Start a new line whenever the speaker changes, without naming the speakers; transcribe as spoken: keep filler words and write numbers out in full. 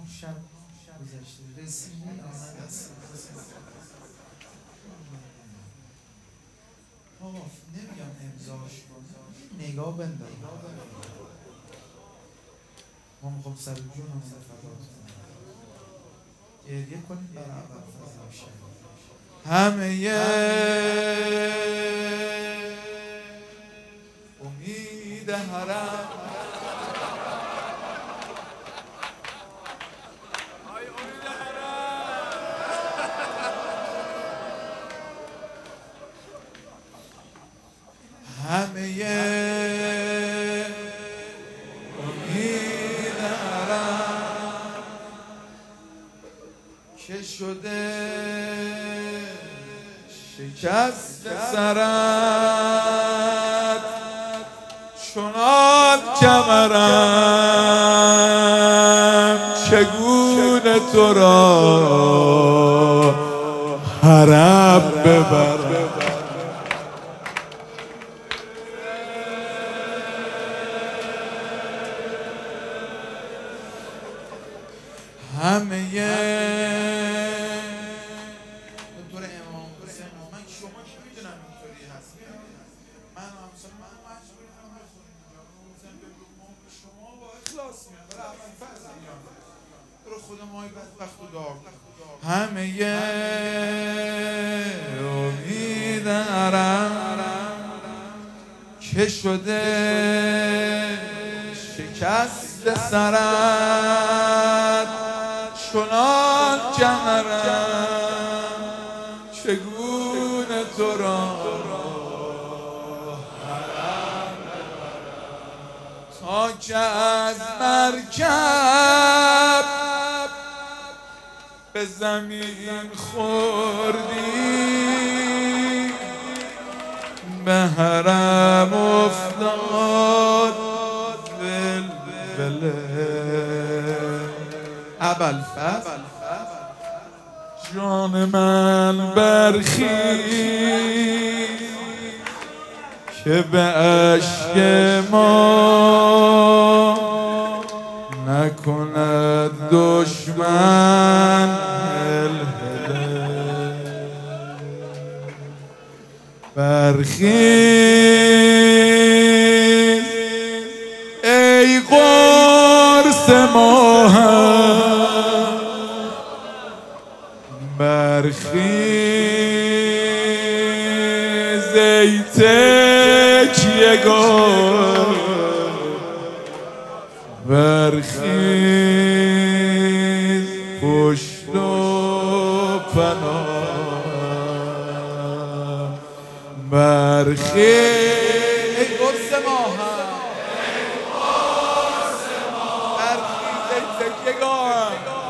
شب گذشته رسیدی آمد است آقا نمیگم امضاش کن نگاه بندم ما میخوام سر جون هم فدات کنم گریه کنیم برای اول فضل شد همه امید حرم همه امید حرم که شده شکست سرت چنان کمرم چگونه تو را حرم ببرم همه دکتر امام حسین من شما که میدونم اینطوری هست من همسان من مجبوری کنم بخونیم حسین بگو شما با اخلاص میان برای اول فرض میان برای خدا مای بدبخت و دار همه امید حرم که شده شکست سرت چنان کمرم چگونه تو را تا که از مرکب به زمین خوردی به حرم افتاد ابوالفضل جان من برخیز که به اشک ما نکند دشمن هلهله برخیز ای قرص ماهم برخیز ای تکیه‌گاه برخیز پشت و پناه برخیز ای قرص ماهم برخیز ای تکیه‌گاه